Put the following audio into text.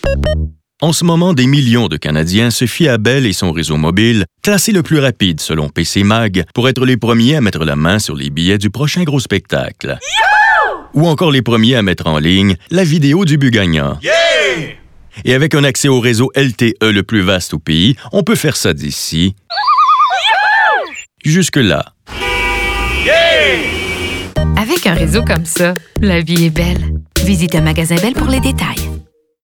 En ce moment, des millions de Canadiens se fient à Bell et son réseau mobile, classé le plus rapide selon PC Mag, pour être les premiers à mettre la main sur les billets du prochain gros spectacle. Ou encore les premiers à mettre en ligne la vidéo du but gagnant. Yeah! Et avec un accès au réseau LTE le plus vaste au pays, on peut faire ça d'ici jusque-là. Yeah! Avec un réseau comme ça, la vie est belle. Visite un magasin Bell pour les détails.